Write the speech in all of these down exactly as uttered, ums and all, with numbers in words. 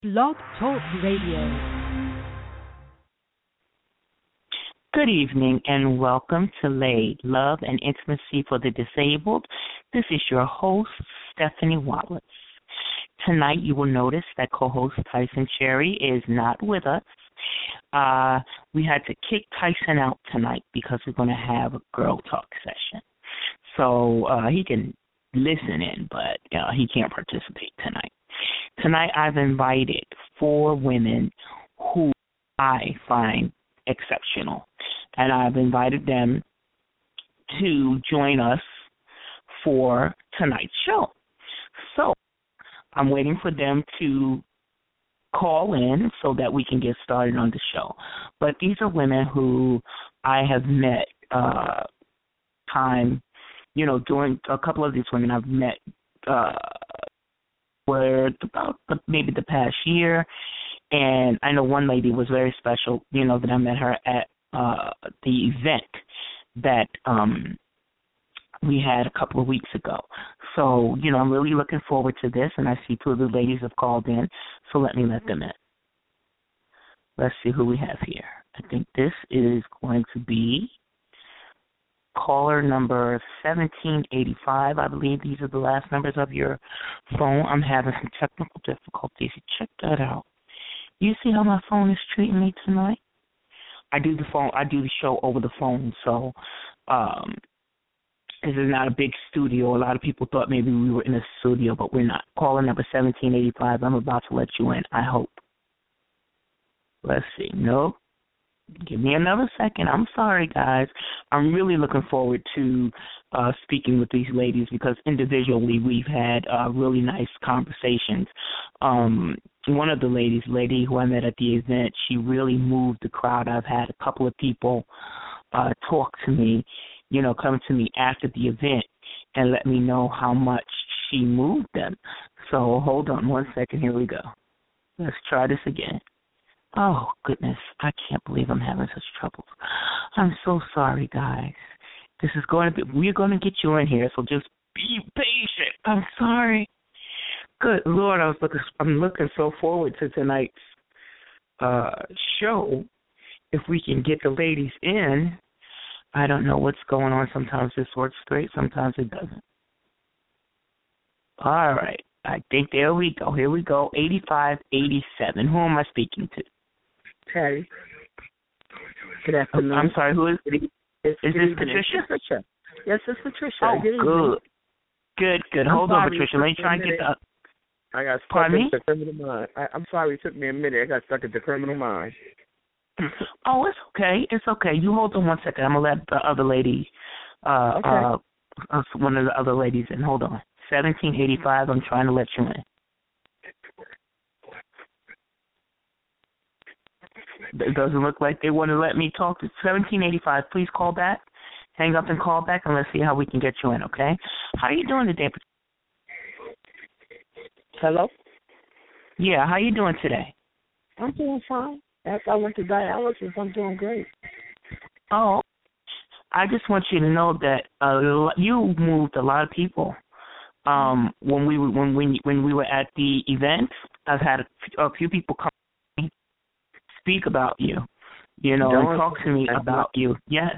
Blog Talk Radio. Good evening and welcome to Laid, Love and Intimacy for the Disabled. This is your host, Stephanie Wallace. Tonight you will notice that co-host Tyson Cherry is not with us. Uh, we had to kick Tyson out tonight because we're going to have a girl talk session. So uh, he can listen in, but uh, he can't participate tonight. Tonight I've invited four women who I find exceptional, and I've invited them to join us for tonight's show. So I'm waiting for them to call in so that we can get started on the show. But these are women who I have met uh, time, you know, during a couple of these women I've met uh, for about the, maybe the past year. And I know one lady was very special, you know, that I met her at uh, the event that um, we had a couple of weeks ago. So, you know, I'm really looking forward to this, and I see two of the ladies have called in, so let me let them in. Let's see who we have here. I think this is going to be caller number seventeen eighty-five. I believe these are the last numbers of your phone. I'm having some technical difficulties. Check that out. You see how my phone is treating me tonight? I do the phone. I do the show over the phone, so um, this is not a big studio. A lot of people thought maybe we were in a studio, but we're not. Caller number seventeen eighty-five. I'm about to let you in, I hope. Let's see. Nope. Give me another second. I'm sorry, guys. I'm really looking forward to uh, speaking with these ladies because individually we've had uh, really nice conversations. Um, one of the ladies, lady who I met at the event, she really moved the crowd. I've had a couple of people uh, talk to me, you know, come to me after the event and let me know how much she moved them. So hold on one second. Here we go. Let's try this again. Oh, goodness, I can't believe I'm having such trouble. I'm so sorry, guys. This is going to be, we're going to get you in here, so just be patient. I'm sorry. Good Lord, I was looking, I'm looking so forward to tonight's uh, show. If we can get the ladies in, I don't know what's going on. Sometimes this works great, sometimes it doesn't. All right, I think there we go. Here we go, eighty-five eighty-seven. Who am I speaking to? Terry. Good afternoon. I'm sorry, who is it? Is this Patricia? Patricia? Yes, it's Patricia. Oh, good. Good, good, good. I'm Hold on, Patricia. Let me try and get the... I got stuck Pardon at the criminal mind. I, I'm sorry, it took me a minute. I got stuck at the criminal mind. Oh, it's okay. It's okay. You hold on one second. I'm going to let the other lady, uh, okay. uh, uh, one of the other ladies in. Hold on. seventeen eighty-five, I'm trying to let you in. It doesn't look like they want to let me talk to seventeen eighty-five. Please call back. Hang up and call back, and let's see how we can get you in, okay? How are you doing today? Hello? Yeah, how you doing today? I'm doing fine. After I went to dialysis, I'm doing great. Oh, I just want you to know that uh, you moved a lot of people. Um, when we when when when we were at the event, I've had a, a few people come speak about you, you know, and talk to me about you. Yes.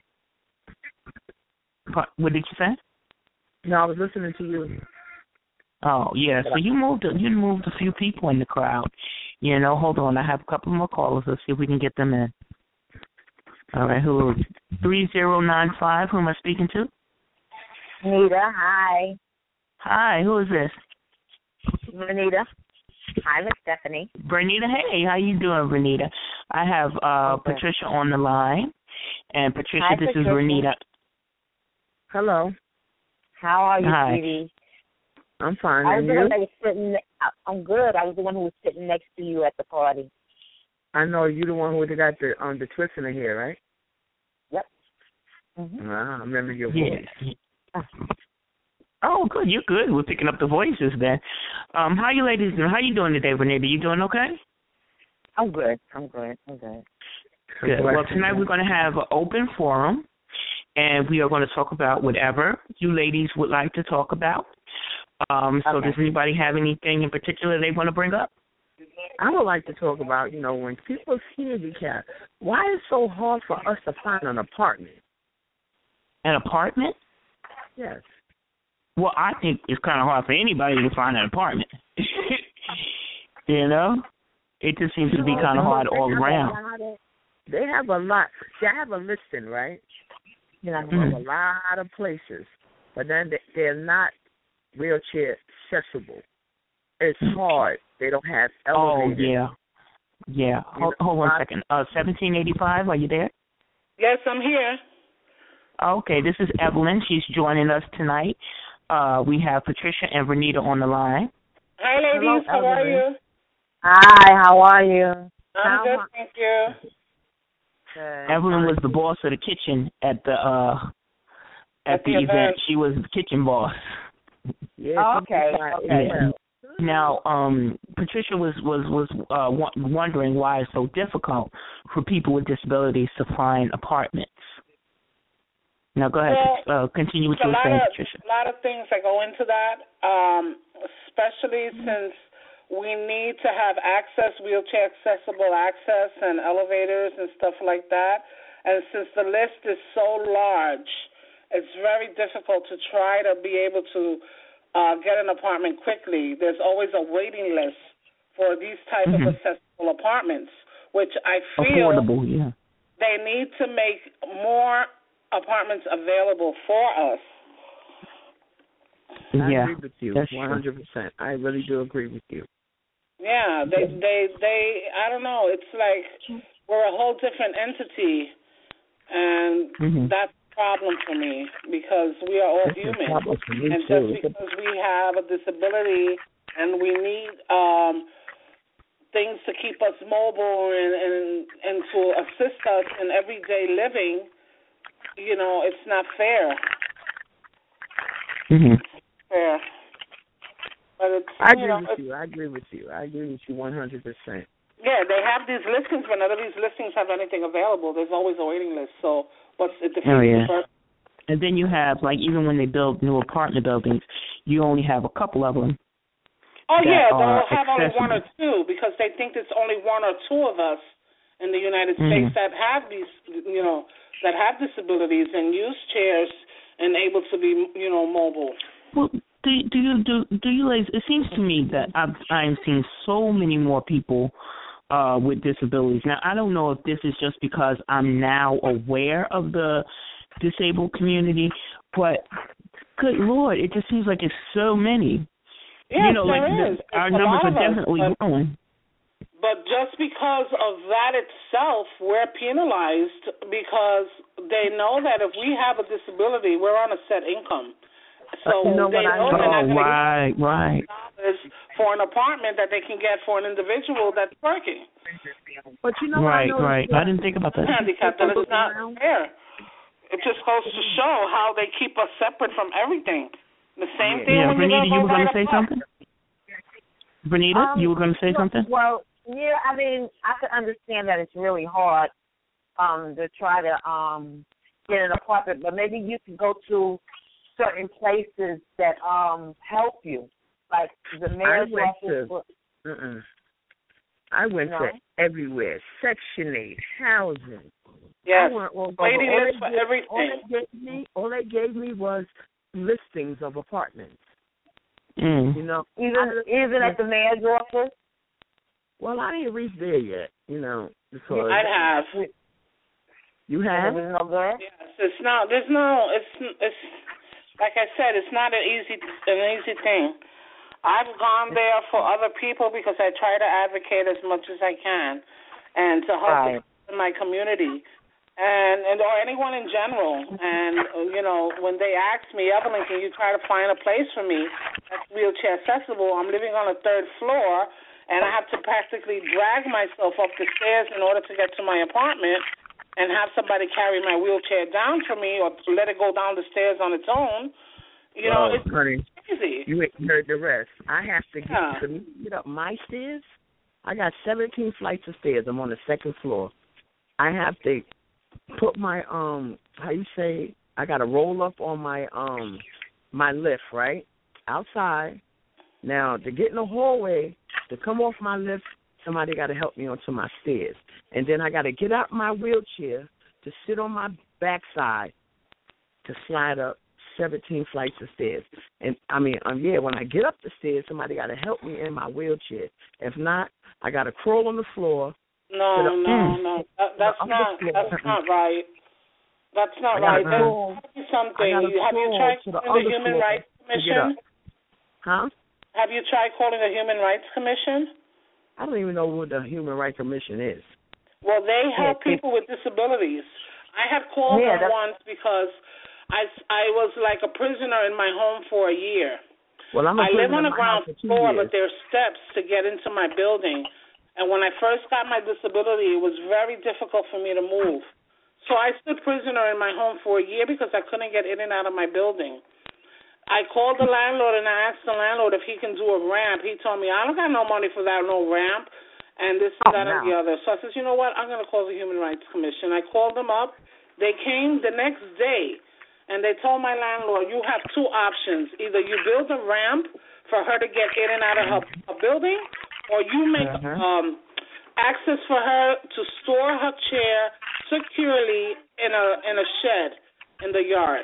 What did you say? No, I was listening to you. Oh, yeah. So you moved you moved a few people in the crowd. You know, hold on. I have a couple more callers. Let's see if we can get them in. All right. Who? three zero nine five. Who am I speaking to? Anita, hi. Hi. Who is this? Renita. Hi, Miss Stephanie. Bernita, hey, how you doing, Bernita? I have uh, okay. Patricia on the line, and Patricia, Hi, this Patricia. is Renita. Hello. How are you, Hi. sweetie? I'm fine. I was And the you? one that was sitting. I'm good. I was the one who was sitting next to you at the party. I know you're the one who got the um the twist in the hair, right? Yep. Mm-hmm. Wow, I remember your Yeah. voice. Oh, good. You're good. We're picking up the voices then. Um, how you ladies doing? How you doing today, Bernita? You doing okay? I'm good. I'm good. I'm good. Good. Well, tonight we're going to have an open forum, and we are going to talk about whatever you ladies would like to talk about. Um, so Okay. does anybody have anything in particular they want to bring up? I would like to talk about, you know, when people see handicap, why is it so hard for us to find an apartment? An apartment? Yes. Well, I think it's kind of hard for anybody to find an apartment. You know? It just seems to be kind of hard all around. Of, they have a lot. See, I have a listing, right? You know, I have mm-hmm. a lot of places, but then they're not wheelchair accessible. It's hard. They don't have elevators. Oh, yeah. Yeah. Hold, hold one second. Uh, seventeen eighty-five, are you there? Yes, I'm here. Okay, this is Evelyn. She's joining us tonight. Uh, we have Patricia and Renita on the line. Hi, ladies. Hello, how are you? Hi, how are you? I'm how good, thank you. Good. Evelyn was the boss of the kitchen at the uh, at, at the, the event. event. She was the kitchen boss. Yeah, oh, okay. Okay. Yeah. Now, um, Patricia was was was uh, wondering why it's so difficult for people with disabilities to find apartments. Now, go ahead. Well, uh, continue with your saying, Patricia. A lot of things that go into that, um, especially since we need to have access, wheelchair accessible access, and elevators and stuff like that. And since the list is so large, it's very difficult to try to be able to uh, get an apartment quickly. There's always a waiting list for these type mm-hmm. of accessible apartments, which I feel affordable, yeah. they need to make more apartments available for us. Yeah, I agree with you, one hundred percent. I really do agree with you. Yeah, they, they, they, I don't know, it's like we're a whole different entity, and mm-hmm. that's a problem for me, because we are all that's human, and just because we have a disability and we need um, things to keep us mobile and, and, and to assist us in everyday living, you know, it's not fair. Mm-hmm. Fair. But it's, I agree you know, with you. I agree with you. I agree with you one hundred percent. Yeah, they have these listings, but none of these listings have anything available. There's always a waiting list. So what's it defeats oh, yeah. the purpose? And then you have, like, even when they build new apartment buildings, you only have a couple of them. Oh, yeah, they'll have accessible. only one or two because they think there's only one or two of us in the United mm-hmm. States that have these, you know, that have disabilities and use chairs and able to be, you know, mobile. Well, do do you do do you guys? It seems to me that I've I'm seeing so many more people uh, with disabilities. Now, I don't know if this is just because I'm now aware of the disabled community, but good Lord, it just seems like it's so many. Yes, you know, there like is. The, our it's numbers are definitely us, but, growing. But just because of that itself, we're penalized because they know that if we have a disability, we're on a set income. So you know they know I, they're not oh, going right, to right. dollars for an apartment that they can get for an individual that's working. But you know right, what I right. I didn't think about that. Handicap, that is not fair. It just goes to show how they keep us separate from everything. The same thing. Yeah, when Bernita, you, you were going to say something? Bernita, um, you were going to say something? Well, yeah, I mean, I can understand that it's really hard um, to try to um, get an apartment, but maybe you can go to certain places that um, help you, like the mayor's office. To, uh-uh. I went no? to everywhere, Section eight, housing. Yes, I went all waiting all list for gave, everything. All they, gave me, all they gave me was listings of apartments. Mm. You know, even even at the mayor's office. Well, I didn't reach there yet. You know, because I have. You have? There's no good? Yes, it's not. There's no. It's it's like I said. It's not an easy an easy thing. I've gone there for other people because I try to advocate as much as I can, and to help right. in my community, and and or anyone in general. And you know, when they ask me, Evelyn, can you try to find a place for me that's wheelchair accessible? I'm living on a third floor, and I have to practically drag myself up the stairs in order to get to my apartment, and have somebody carry my wheelchair down for me, or let it go down the stairs on its own. You know, oh, it's honey, crazy. You ain't heard the rest. I have to get, yeah. to get up my stairs. I got seventeen flights of stairs. I'm on the second floor. I have to put my um, how you say? I got to roll up on my um, my lift right outside. Now to get in the hallway, to come off my lift somebody got to help me onto my stairs. And then I got to get out my wheelchair to sit on my backside to slide up seventeen flights of stairs. And, I mean, um, yeah, when I get up the stairs, somebody got to help me in my wheelchair. If not, I got to crawl on the floor. No, the, no, no. That, that's not That's not right. That's not right. There's something. Have you tried calling the Human Rights Commission? Huh? Have you tried calling the Human Rights Commission? I don't even know what the Human Rights Commission is. Well, they help yeah, people with disabilities. I had called yeah, them once because I, I was like a prisoner in my home for a year. Well, I'm a I live on the ground floor, years. But there's steps to get into my building. And when I first got my disability, it was very difficult for me to move. So I stood prisoner in my home for a year because I couldn't get in and out of my building. I called the landlord and I asked the landlord if he can do a ramp. He told me, I don't got no money for that, no ramp, and this, oh, that, no. and the other. So I said, you know what, I'm going to call the Human Rights Commission. I called them up. They came the next day, and they told my landlord, you have two options. Either you build a ramp for her to get in and out of her, her building, or you make uh-huh. um, access for her to store her chair securely in a in a shed in the yard.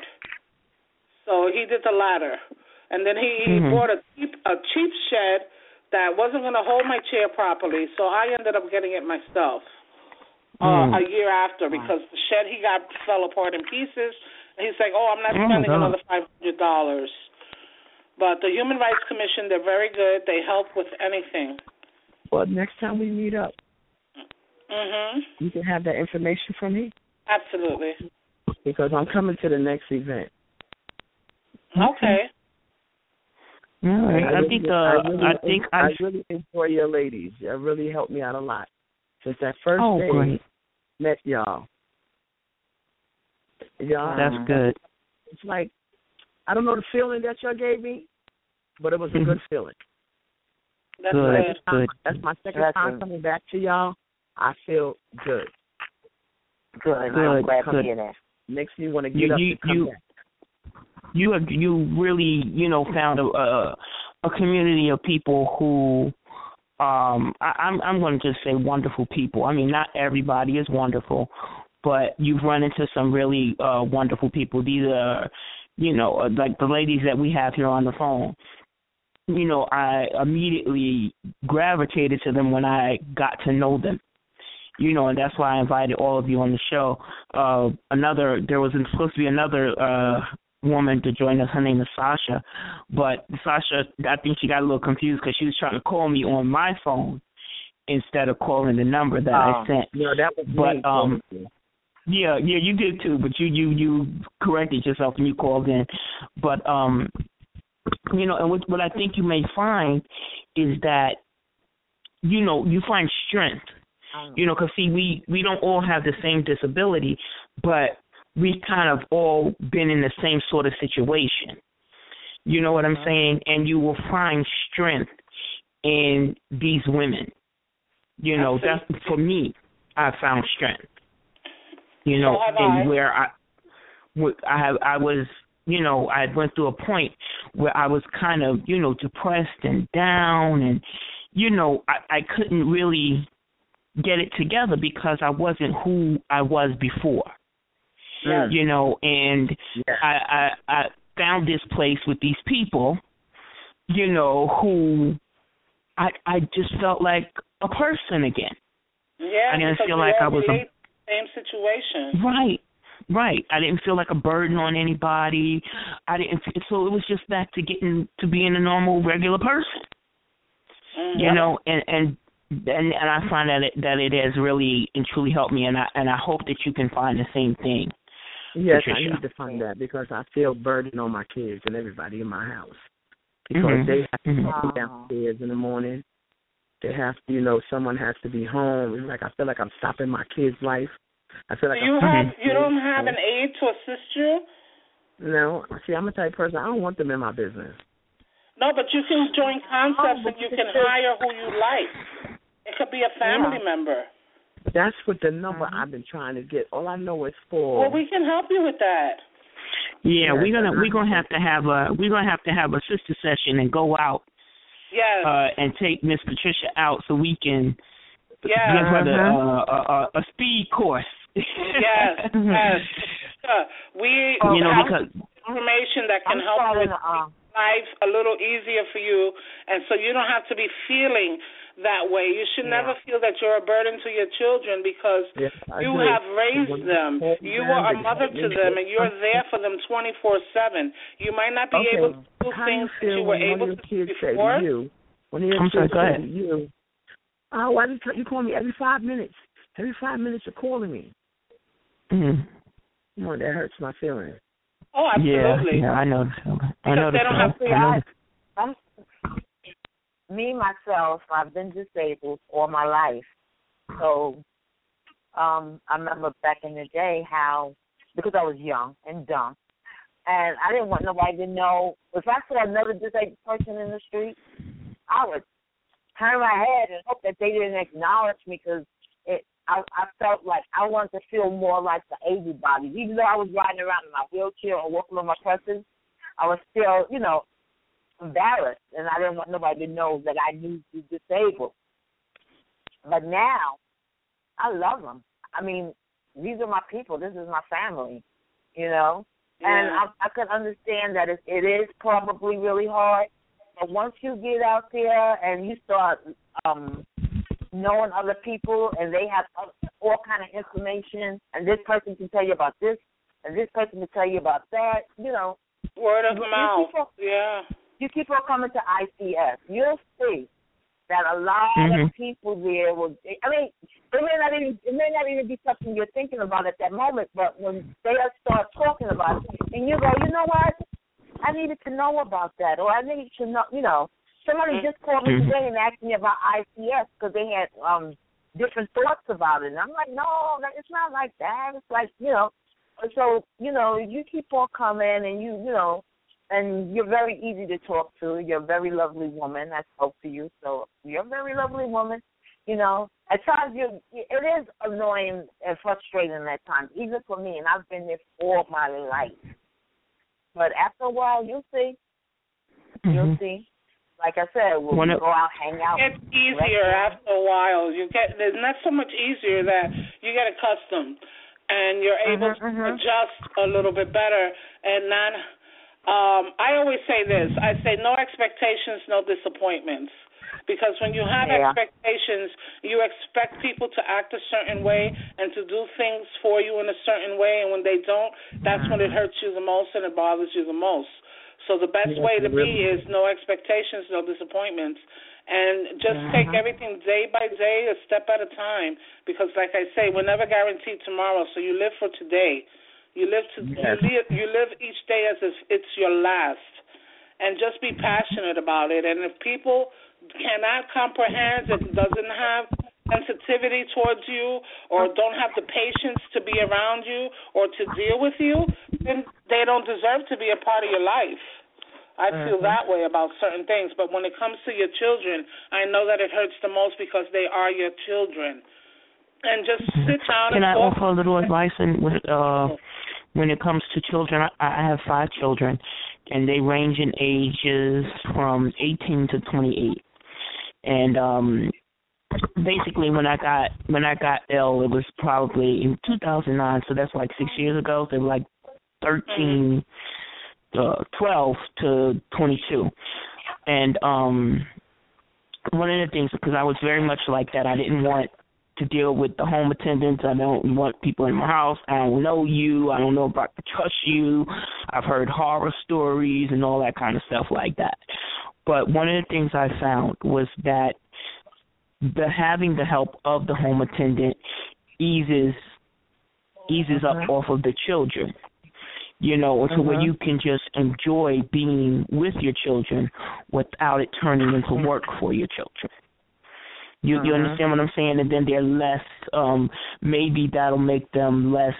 So he did the latter, and then he, mm-hmm. he bought a cheap a cheap shed that wasn't going to hold my chair properly. So I ended up getting it myself uh, mm. a year after because the shed he got fell apart in pieces. And he's like, "Oh, I'm not spending oh, another five hundred dollars." But the Human Rights Commission, they're very good. They help with anything. Well, next time we meet up. Mhm. You can have that information from me? Absolutely. Because I'm coming to the next event. Okay. All right. I, I really, think uh, I, really, I think I, I really enjoy your ladies. You really helped me out a lot. Since that first oh, day great. met y'all. Y'all. That's good. It's like, I don't know the feeling that y'all gave me, but it was a good feeling. That's good. good. Time, good. That's my second That's time good. coming back to y'all. I feel good. Good. Good. I'm glad good. to hear that. Makes me want to get you, up you, and come you, back. You have, you really, you know, found a a, a community of people who, um, I, I'm I'm going to just say wonderful people. I mean, not everybody is wonderful, but you've run into some really uh, wonderful people. These are, you know, like the ladies that we have here on the phone. You know, I immediately gravitated to them when I got to know them. You know, and that's why I invited all of you on the show. Uh, another, there was supposed to be another uh, woman to join us. Her name is Sasha. But Sasha, I think she got a little confused because she was trying to call me on my phone instead of calling the number that oh, I sent. No, that was but, me. Um, yeah, yeah, you did too, but you, you, you corrected yourself and you called in. But, um, you know, and what, what I think you may find is that, you know, you find strength. You know, because, see, we, we don't all have the same disability, but we've kind of all been in the same sort of situation. You know what I'm saying? And you will find strength in these women. You know, that's, for me, I found strength. You know, so and where I, I, have, I was, you know, I went through a point where I was kind of, you know, depressed and down and, you know, I, I couldn't really get it together because I wasn't who I was before. Yeah. You know, and yeah. I, I I found this place with these people, you know, who I I just felt like a person again. Yeah, I didn't feel we like all I was a same situation. Right. Right. I didn't feel like a burden on anybody. I didn't so it was just back to getting to being a normal regular person. Mm-hmm. You know, and and And, and I find that it, that it has really and truly helped me, and I and I hope that you can find the same thing. Yes, Patricia. I need to find that because I feel burden on my kids and everybody in my house because mm-hmm. they have to mm-hmm. come downstairs in the morning. They have to, you know, someone has to be home. It's like I feel like I'm stopping my kid's life. I feel like so you I'm have you don't have an aide to assist you? No, see, I'm the type of person I don't want them in my business. No, but you can join concepts and you can hire who you like. It could be a family yeah. member. That's what the number mm-hmm. I've been trying to get. All I know is for. Well, we can help you with that. Yeah, we're gonna we're gonna have to have a we're gonna have to have a sister session and go out Yes. Uh, and take Miss Patricia out so we can yes. give her the, Uh-huh. uh, a, a speed course. Yes, yes. Uh, we you know, have because information that can I'm help starting with to, uh, life a little easier for you, and so you don't have to be feeling that way. You should Yeah. never feel that you're a burden to your children because Yes, I you agree. have raised them. You are a mother to them, and you're there for them twenty-four seven. You might not be Okay. able to do How things do you that you feel were when able one of to your do kids say before. to you, when your I'm sorry, kids go say ahead. to you, oh, why do you, you call me every five minutes? Every five minutes you're calling me. mm, Come on, that hurts my feelings. Oh, absolutely. yeah, yeah, I know the feeling. I know Because the they don't feeling. have to- I know the I'm, me, myself, I've been disabled all my life. So um, I remember back in the day how, because I was young and dumb, and I didn't want nobody to know. If I saw another disabled person in the street, I would turn my head and hope that they didn't acknowledge me because it. I, I felt like I wanted to feel more like the able bodies. Even though I was riding around in my wheelchair or walking on my crutches, I was still, you know, embarrassed, and I didn't want nobody to know that I knew to be disabled. But now, I love them. I mean, these are my people. This is my family, you know. Yeah. And I, I can understand that it, it is probably really hard. But once you get out there and you start um, knowing other people, and they have all kind of information, and this person can tell you about this, and this person can tell you about that, you know. Word of you mouth. Keep on, yeah. You keep on coming to I C S. You'll see that a lot Mhm. of people there will. I mean, it may not even it may not even be something you're thinking about at that moment, but when they start talking about it, and you go, you know what? I needed to know about that, or I needed to know, you know. Somebody just called me Mhm. today and asked me about I C S because they had um different thoughts about it, and I'm like, no, that- it's not like that. It's like, you know. So, you know, you keep on coming, and you, you know, and you're very easy to talk to. You're a very lovely woman. I spoke to you, so you're a very lovely woman. You know, at times you, it is annoying and frustrating at times, even for me, and I've been there all my life. But after a while, you'll see. You'll Mhm. see. Like I said, we'll One we of- go out, hang out. It's easier after a while. You get there's not so much easier that you get accustomed and you're able Mhm, to mhm. adjust a little bit better and not. Um, I always say this. I say no expectations, no disappointments. Because when you have Yeah. expectations, you expect people to act a certain way and to do things for you in a certain way, and when they don't, that's when it hurts you the most and it bothers you the most. So the best Yes, way to it really be is no expectations, no disappointments, and just take everything day by day, a step at a time. Because, like I say, we're never guaranteed tomorrow, so you live for today. You live to Yes. you, live, you live each day as if it's your last, and just be passionate about it. And if people cannot comprehend, if doesn't have sensitivity towards you, or don't have the patience to be around you or to deal with you, then they don't deserve to be a part of your life. I feel that way about certain things. But when it comes to your children, I know that it hurts the most because they are your children. And just sit down Can and I talk. offer a little advice? And with, uh, when it comes to children, I, I have five children, and they range in ages from eighteen to twenty-eight. And um, basically, when I got when I got ill, it was probably in two thousand nine, so that's like six years ago. They were like thirteen, uh, twelve to twenty-two, and um, one of the things, because I was very much like that, I didn't want to deal with the home attendants. I don't want people in my house. I don't know you. I don't know if I can trust you. I've heard horror stories and all that kind of stuff like that. But one of the things I found was that the having the help of the home attendant eases eases Uh-huh. up off of the children, you know, so where Uh-huh. you can just enjoy being with your children without it turning into work for your children. You, you Uh-huh. understand what I'm saying? And then they're less, um, maybe that'll make them less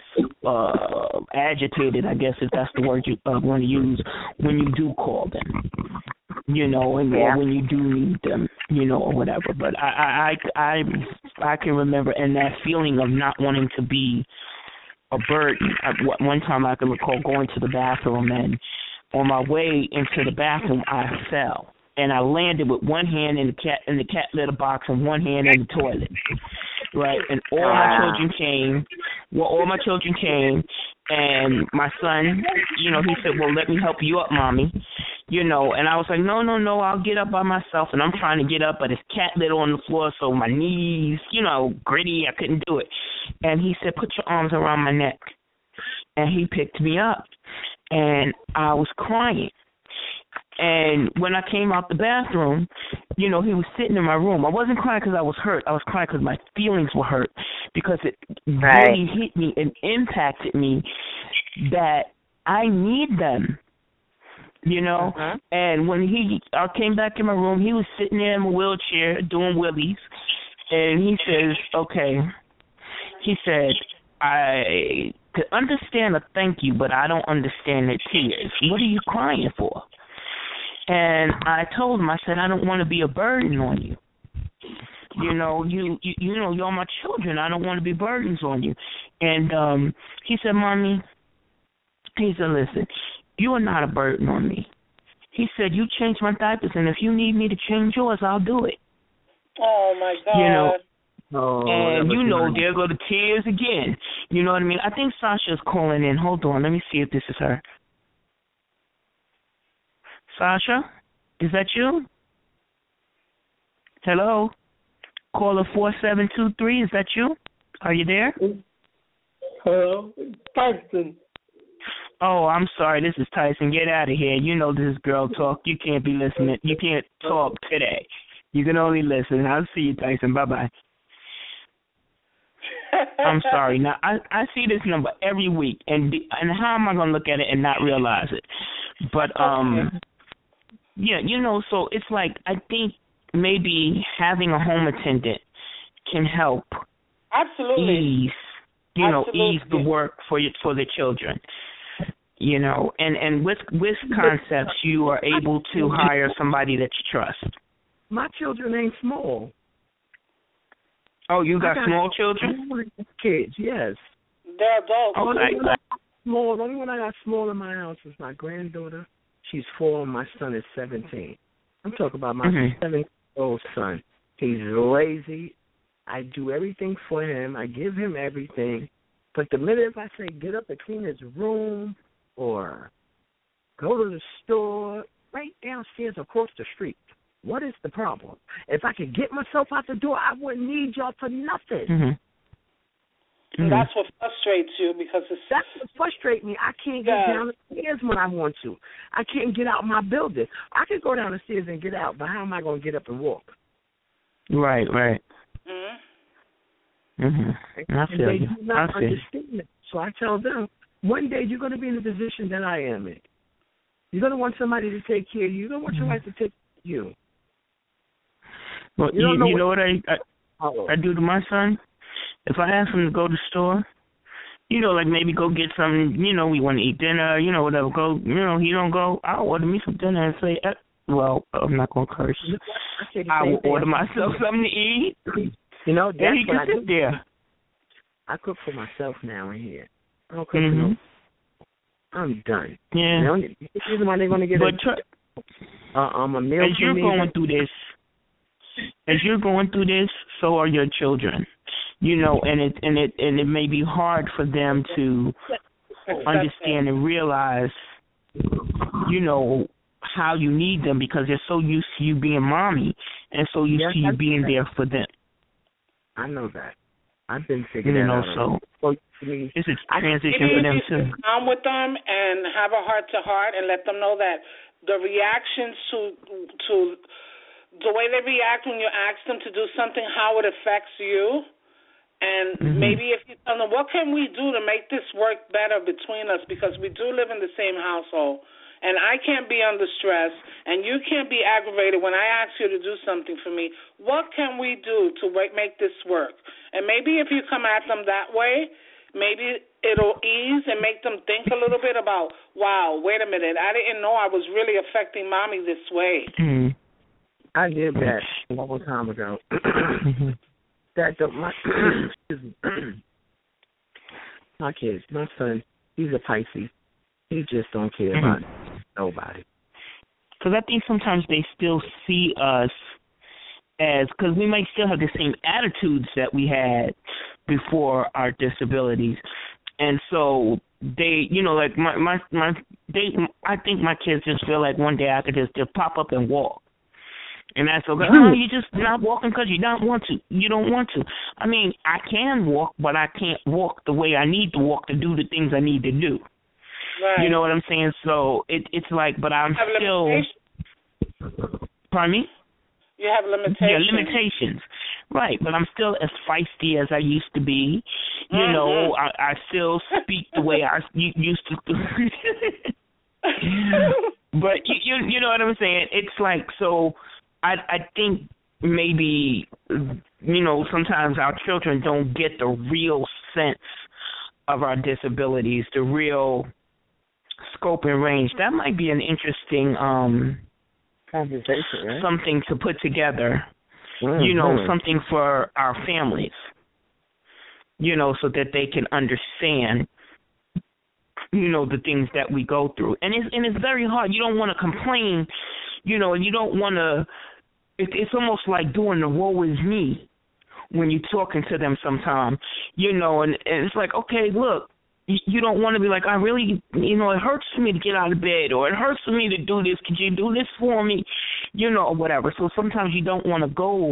uh, agitated, I guess, if that's the word you uh, want to use, when you do call them, you know, and Yeah. or when you do need them, you know, or whatever. But I, I, I, I can remember, and that feeling of not wanting to be a burden. At one time I can recall going to the bathroom, and on my way into the bathroom, I fell. and I landed with one hand in the cat in the cat litter box and one hand in the toilet. Right, and all wow. my children came. Well, all my children came, and my son, you know, he said, "Well, let me help you up, mommy." You know, and I was like, "No, no, no, I'll get up by myself." And I'm trying to get up, but it's cat litter on the floor, so my knees, you know, gritty. I couldn't do it. And he said, "Put your arms around my neck." And he picked me up, and I was crying. And when I came out the bathroom, you know, he was sitting in my room. I wasn't crying because I was hurt. I was crying because my feelings were hurt, because it right. really hit me and impacted me that I need them, you know. Uh-huh. And when he, I came back in my room, he was sitting there in a wheelchair doing willies, and he says, okay, he said, I could understand a thank you, but I don't understand the tears. What are you crying for? And I told him, I said, I don't want to be a burden on you. You know, you, you you know, you're my children. I don't want to be burdens on you. And um, he said, Mommy, he said, listen, you are not a burden on me. He said, you change my diapers, and if you need me to change yours, I'll do it. Oh, my God. You know, oh, and, you know, there go the tears again. You know what I mean? I think Sasha's calling in. Hold on. Let me see if this is her. Sasha, is that you? Hello? Caller four seven two three, is that you? Are you there? Hello? Tyson. Oh, I'm sorry. This is Tyson. Get out of here. You know this is Girl Talk. You can't be listening. You can't talk today. You can only listen. I'll see you, Tyson. Bye-bye. I'm sorry. Now, I, I see this number every week, and and how am I going to look at it and not realize it? But, um... yeah, you know, so it's like I think maybe having a home attendant can help Absolutely. ease, you Absolutely. know, ease the work for your, for the children. You know, and, and with with concepts, you are able to hire somebody that you trust. My children ain't small. Oh, you got, got small children? Kids, yes. They're adults. Okay. Only one I got small, the only one I got small in my house is my granddaughter. She's four, and my son is seventeen. I'm talking about my mm-hmm. seven-year-old son. He's lazy. I do everything for him. I give him everything. But the minute if I say get up and clean his room or go to the store, right downstairs across the street, what is the problem? If I could get myself out the door, I wouldn't need y'all for nothing. Mm-hmm. Mm-hmm. That's what frustrates you because it's... That's what frustrates me. I can't get yeah. down the stairs when I want to. I can't get out my building. I could go down the stairs and get out, but how am I going to get up and walk? Right, right. Mm-hmm. Mm-hmm. I feel they you. do not I feel understand you. it. So I tell them, one day you're going to be in the position that I am in. You're going to want somebody to take care of you. You're going to want mm-hmm. somebody to take care of you. Well, you, you, know, you what, know what I, I I do to my son? If I ask him to go to the store, you know, like maybe go get some, you know, we want to eat dinner, you know, whatever, go, you know, he don't go, I'll order me some dinner and say, eh, well, I'm not going to curse. I, I will order myself something to eat. You know, that's and he can what I sit do. there. I cook for myself now in here. I don't cook mm-hmm. for no. I'm done. Yeah. You know, the reason why they're going to get but a, tr- uh, um, a meal as you're me, going through this, as you're going through this, so are your children. You know, and it and it and it may be hard for them to understand and realize, you know, how you need them because they're so used to you being mommy and so used yes, to you being there for them. I know that. I've been figuring you that know, out. so me, it's a transition I, for them too. Come with them and have a heart to heart and let them know that the reactions to to the way they react when you ask them to do something, how it affects you. And mm-hmm. maybe if you tell them, what can we do to make this work better between us? Because we do live in the same household. And I can't be under stress, and you can't be aggravated when I ask you to do something for me. What can we do to make this work? And maybe if you come at them that way, maybe it'll ease and make them think a little bit about, wow, wait a minute, I didn't know I was really affecting Mommy this way. Mm-hmm. I did that a long time ago. mm-hmm. That the, my, my kids, my son, he's a Pisces. He just don't care mm-hmm. about nobody. because I think sometimes they still see us as, because we might still have the same attitudes that we had before our disabilities. And so they, you know, like my, my, my, they, I think my kids just feel like one day I could just, just pop up and walk. And that's okay. Oh, you're just not walking because you don't want to. You don't want to. I mean, I can walk, but I can't walk the way I need to walk to do the things I need to do. Right. You know what I'm saying? So it, it's like, but I'm have still. Pardon me? You have limitations. Yeah, limitations. Right, but I'm still as feisty as I used to be. You mm-hmm. know, I, I still speak the way I used to. But you, you, you know what I'm saying? It's like, so I, I think maybe, you know, sometimes our children don't get the real sense of our disabilities, the real scope and range. That might be an interesting um, conversation, right? Something to put together. Mm-hmm. You know, something for our families. You know, so that they can understand, you know, the things that we go through. And it's and it's very hard. You don't want to complain, you know, and you don't want to. It, it's almost like doing the woe is me when you're talking to them sometimes, you know, and, and it's like, okay, look, you, you don't want to be like, I really, you know, it hurts for me to get out of bed, or it hurts for me to do this. Could you do this for me? You know, or whatever. So sometimes you don't want to go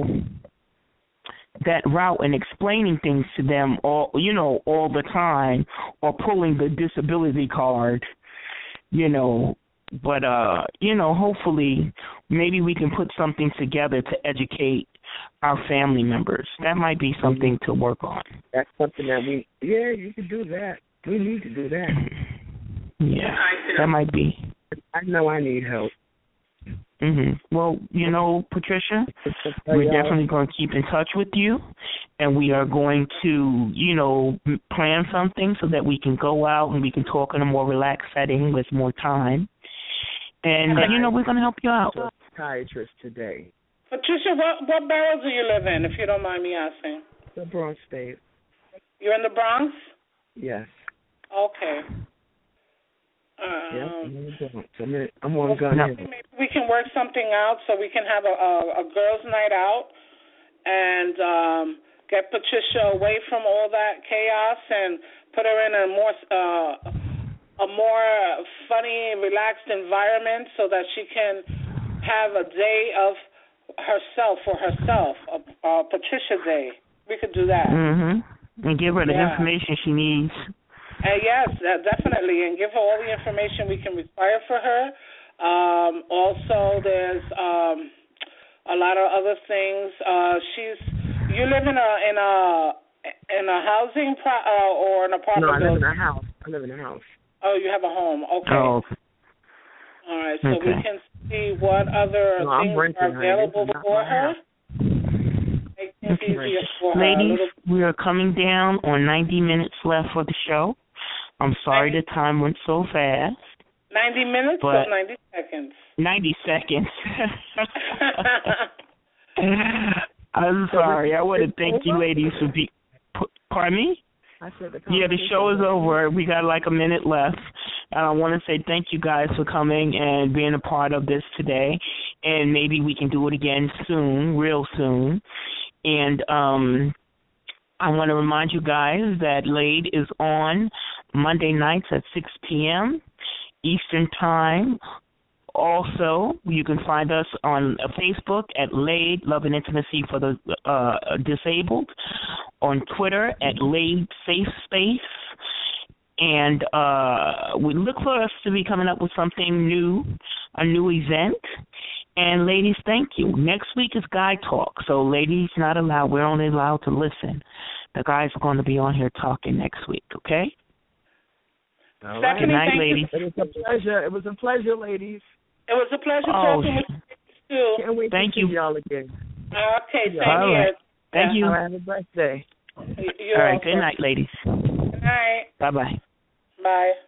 that route and explaining things to them all, you know, all the time, or pulling the disability card, you know. But, uh, you know, hopefully maybe we can put something together to educate our family members. That might be something to work on. That's something that we, yeah, you can do that. We need to do that. Yeah, that might be. I know I need help. Mm-hmm. Well, you know, Patricia, we're definitely going to keep in touch with you, and we are going to, you know, plan something so that we can go out and we can talk in a more relaxed setting with more time. And, uh, you know, we're going to help you out. Psychiatrist today. Patricia, what, what borough do you live in, if you don't mind me asking? The Bronx State. You're in the Bronx? Yes. Okay. Um, yep, I'm in the Bronx. I'm, in, I'm on gun. Maybe we can work something out so we can have a, a, a girls' night out and um, get Patricia away from all that chaos and put her in a more uh, a more funny, relaxed environment so that she can have a day of herself for herself, a, a Patricia Day. We could do that. Mm-hmm. And give her the yeah. information she needs. Uh, yes, uh, definitely, and give her all the information we can require for her. Um, also, there's um, a lot of other things. Uh, she's you live in a in a in a housing pro, uh, or an apartment? No, I live in a house. I live in a house. Oh, you have a home. Okay. Oh. All right, so okay. we can see what other no, things are available for her. Make things easier for her. Ladies, we are coming down on ninety minutes left for the show. I'm sorry the time went so fast. ninety minutes or ninety seconds? ninety seconds. I'm sorry. I want to thank you ladies for being... Pardon me? I said the yeah, the show is over. We got like a minute left. And I want to say thank you guys for coming and being a part of this today. And maybe we can do it again soon, real soon. And um, I want to remind you guys that Laid is on Monday nights at six p.m. Eastern Time. Also, you can find us on Facebook at Laid Love and Intimacy for the uh, Disabled, on Twitter at Laid Safe Space, and uh, we look for us to be coming up with something new, a new event. And ladies, thank you. Next week is Guy Talk, so ladies not allowed. We're only allowed to listen. The guys are going to be on here talking next week. Okay. All right. Good night, ladies. It was a pleasure. It was a pleasure, ladies. It was a pleasure oh, talking with you too. Can't wait Thank to you. see y'all again. Okay, same All here. Right. Thank yeah. you. All right, have a blessed day. You're All right. welcome. Good night, ladies. Good night. Bye-bye. Bye.